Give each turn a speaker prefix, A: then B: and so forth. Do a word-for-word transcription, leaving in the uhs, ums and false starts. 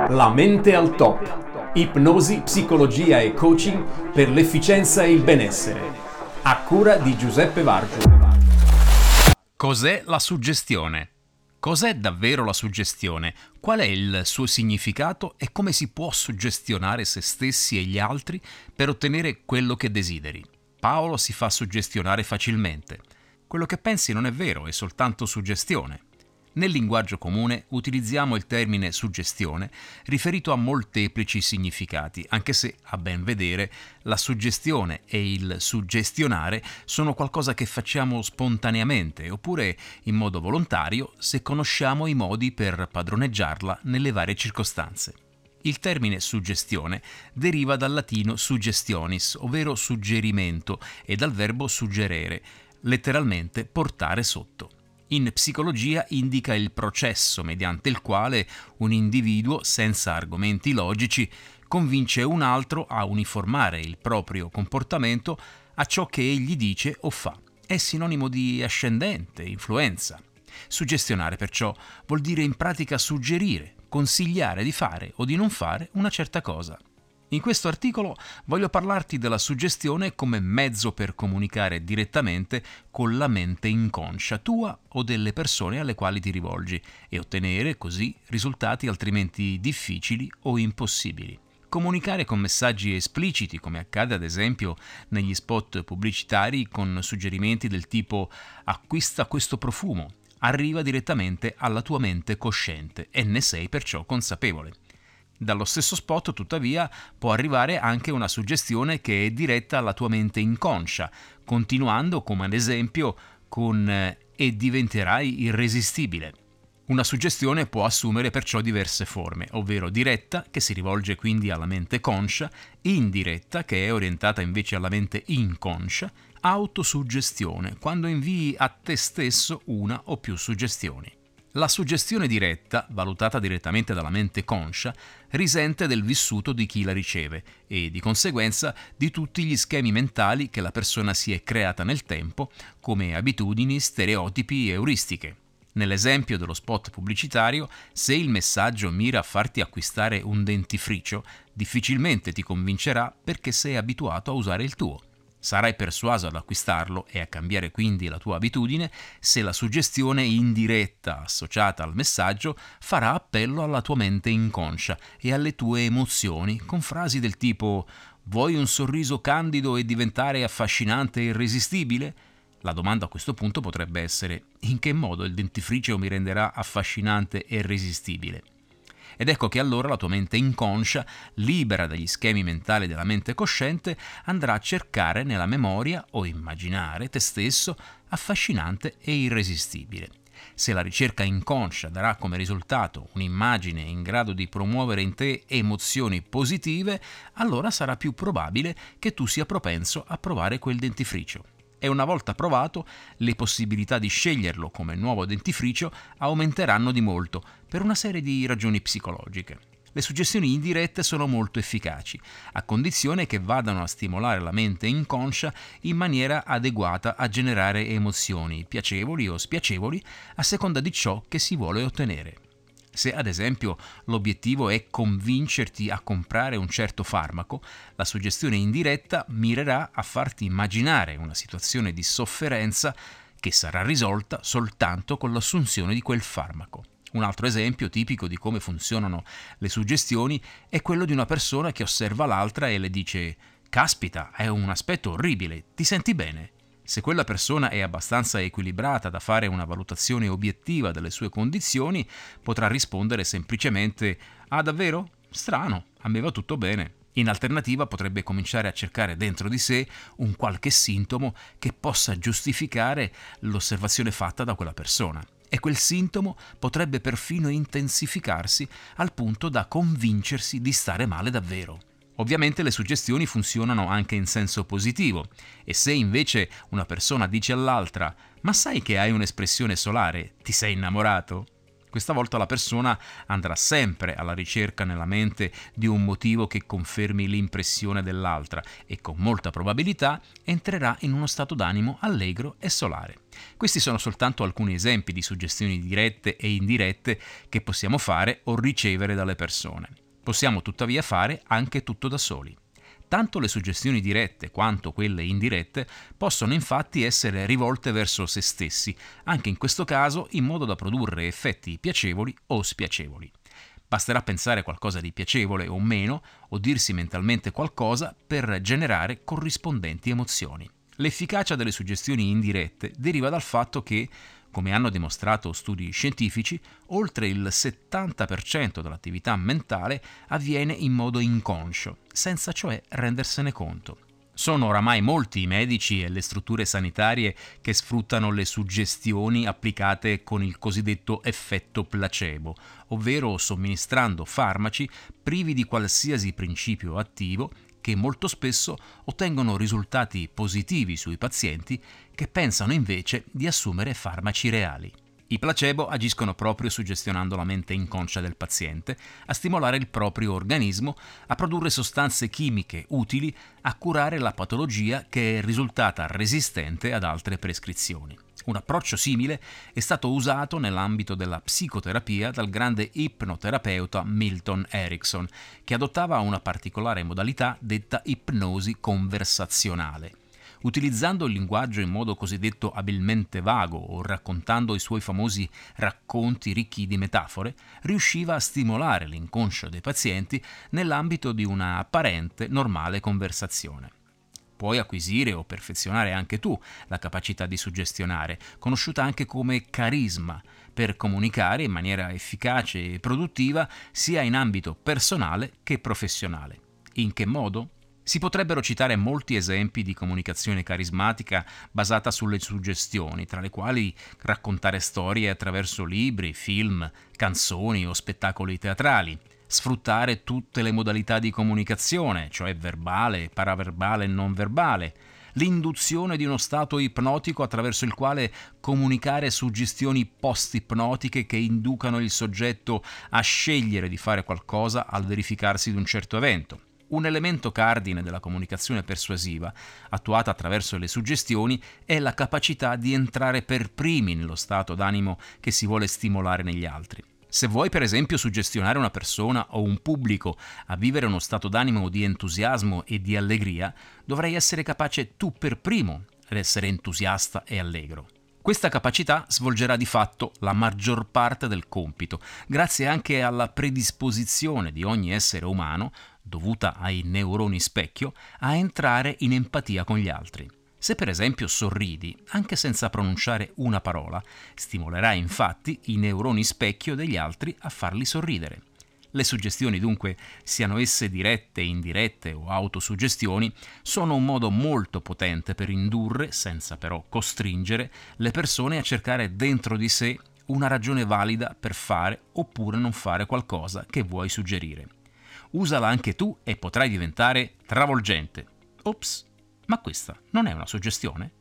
A: La mente al top. Ipnosi, psicologia e coaching per l'efficienza e il benessere. A cura di Giuseppe Vargio.
B: Cos'è la suggestione? Cos'è davvero la suggestione? Qual è il suo significato e come si può suggestionare se stessi e gli altri per ottenere quello che desideri? Paolo si fa suggestionare facilmente. Quello che pensi non è vero, è soltanto suggestione. Nel linguaggio comune utilizziamo il termine suggestione riferito a molteplici significati, anche se, a ben vedere, la suggestione e il suggestionare sono qualcosa che facciamo spontaneamente oppure in modo volontario se conosciamo i modi per padroneggiarla nelle varie circostanze. Il termine suggestione deriva dal latino suggestionis, ovvero suggerimento, e dal verbo suggerere, letteralmente portare sotto. In psicologia indica il processo mediante il quale un individuo, senza argomenti logici, convince un altro a uniformare il proprio comportamento a ciò che egli dice o fa. È sinonimo di ascendente, influenza. Suggestionare, perciò, vuol dire in pratica suggerire, consigliare di fare o di non fare una certa cosa. In questo articolo voglio parlarti della suggestione come mezzo per comunicare direttamente con la mente inconscia tua o delle persone alle quali ti rivolgi e ottenere così risultati altrimenti difficili o impossibili. Comunicare con messaggi espliciti, come accade ad esempio negli spot pubblicitari con suggerimenti del tipo acquista questo profumo, arriva direttamente alla tua mente cosciente e ne sei perciò consapevole. Dallo stesso spot, tuttavia, può arrivare anche una suggestione che è diretta alla tua mente inconscia, continuando, come ad esempio, con eh, «e diventerai irresistibile». Una suggestione può assumere perciò diverse forme, ovvero diretta, che si rivolge quindi alla mente conscia, indiretta, che è orientata invece alla mente inconscia, autosuggestione, quando invii a te stesso una o più suggestioni. La suggestione diretta, valutata direttamente dalla mente conscia, risente del vissuto di chi la riceve e, di conseguenza, di tutti gli schemi mentali che la persona si è creata nel tempo, come abitudini, stereotipi e euristiche. Nell'esempio dello spot pubblicitario, se il messaggio mira a farti acquistare un dentifricio, difficilmente ti convincerà perché sei abituato a usare il tuo. Sarai persuaso ad acquistarlo e a cambiare quindi la tua abitudine se la suggestione indiretta associata al messaggio farà appello alla tua mente inconscia e alle tue emozioni con frasi del tipo «Vuoi un sorriso candido e diventare affascinante e irresistibile?» La domanda a questo punto potrebbe essere «In che modo il dentifricio mi renderà affascinante e irresistibile?» Ed ecco che allora la tua mente inconscia, libera dagli schemi mentali della mente cosciente, andrà a cercare nella memoria o immaginare te stesso affascinante e irresistibile. Se la ricerca inconscia darà come risultato un'immagine in grado di promuovere in te emozioni positive, allora sarà più probabile che tu sia propenso a provare quel dentifricio. E una volta provato, le possibilità di sceglierlo come nuovo dentifricio aumenteranno di molto per una serie di ragioni psicologiche. Le suggestioni indirette sono molto efficaci, a condizione che vadano a stimolare la mente inconscia in maniera adeguata a generare emozioni piacevoli o spiacevoli a seconda di ciò che si vuole ottenere. Se ad esempio l'obiettivo è convincerti a comprare un certo farmaco, la suggestione indiretta mirerà a farti immaginare una situazione di sofferenza che sarà risolta soltanto con l'assunzione di quel farmaco. Un altro esempio tipico di come funzionano le suggestioni è quello di una persona che osserva l'altra e le dice «Caspita, è un aspetto orribile, ti senti bene?» Se quella persona è abbastanza equilibrata da fare una valutazione obiettiva delle sue condizioni, potrà rispondere semplicemente «Ah, davvero? Strano, a me va tutto bene». In alternativa potrebbe cominciare a cercare dentro di sé un qualche sintomo che possa giustificare l'osservazione fatta da quella persona. E quel sintomo potrebbe perfino intensificarsi al punto da convincersi di stare male davvero. Ovviamente le suggestioni funzionano anche in senso positivo e se invece una persona dice all'altra «Ma sai che hai un'espressione solare? Ti sei innamorato?» Questa volta la persona andrà sempre alla ricerca nella mente di un motivo che confermi l'impressione dell'altra e con molta probabilità entrerà in uno stato d'animo allegro e solare. Questi sono soltanto alcuni esempi di suggestioni dirette e indirette che possiamo fare o ricevere dalle persone. Possiamo tuttavia fare anche tutto da soli. Tanto le suggestioni dirette quanto quelle indirette possono infatti essere rivolte verso se stessi, anche in questo caso in modo da produrre effetti piacevoli o spiacevoli. Basterà pensare qualcosa di piacevole o meno, o dirsi mentalmente qualcosa per generare corrispondenti emozioni. L'efficacia delle suggestioni indirette deriva dal fatto che, come hanno dimostrato studi scientifici, oltre il settanta per cento dell'attività mentale avviene in modo inconscio, senza cioè rendersene conto. Sono oramai molti i medici e le strutture sanitarie che sfruttano le suggestioni applicate con il cosiddetto effetto placebo, ovvero somministrando farmaci privi di qualsiasi principio attivo che molto spesso ottengono risultati positivi sui pazienti che pensano invece di assumere farmaci reali. I placebo agiscono proprio suggestionando la mente inconscia del paziente a stimolare il proprio organismo a produrre sostanze chimiche utili a curare la patologia che è risultata resistente ad altre prescrizioni. Un approccio simile è stato usato nell'ambito della psicoterapia dal grande ipnoterapeuta Milton Erickson, che adottava una particolare modalità detta ipnosi conversazionale. Utilizzando il linguaggio in modo cosiddetto abilmente vago o raccontando i suoi famosi racconti ricchi di metafore, riusciva a stimolare l'inconscio dei pazienti nell'ambito di una apparente normale conversazione. Puoi acquisire o perfezionare anche tu la capacità di suggestionare, conosciuta anche come carisma, per comunicare in maniera efficace e produttiva sia in ambito personale che professionale. In che modo? Si potrebbero citare molti esempi di comunicazione carismatica basata sulle suggestioni, tra le quali raccontare storie attraverso libri, film, canzoni o spettacoli teatrali, sfruttare tutte le modalità di comunicazione, cioè verbale, paraverbale e non verbale, l'induzione di uno stato ipnotico attraverso il quale comunicare suggestioni post-ipnotiche che inducano il soggetto a scegliere di fare qualcosa al verificarsi di un certo evento. Un elemento cardine della comunicazione persuasiva, attuata attraverso le suggestioni, è la capacità di entrare per primi nello stato d'animo che si vuole stimolare negli altri. Se vuoi per esempio suggestionare una persona o un pubblico a vivere uno stato d'animo di entusiasmo e di allegria, dovrai essere capace tu per primo ad essere entusiasta e allegro. Questa capacità svolgerà di fatto la maggior parte del compito, grazie anche alla predisposizione di ogni essere umano, dovuta ai neuroni specchio, a entrare in empatia con gli altri. Se per esempio sorridi, anche senza pronunciare una parola, stimolerai infatti i neuroni specchio degli altri a farli sorridere. Le suggestioni dunque, siano esse dirette, indirette o autosuggestioni, sono un modo molto potente per indurre, senza però costringere, le persone a cercare dentro di sé una ragione valida per fare oppure non fare qualcosa che vuoi suggerire. Usala anche tu e potrai diventare travolgente. Ops! Ma questa non è una suggestione?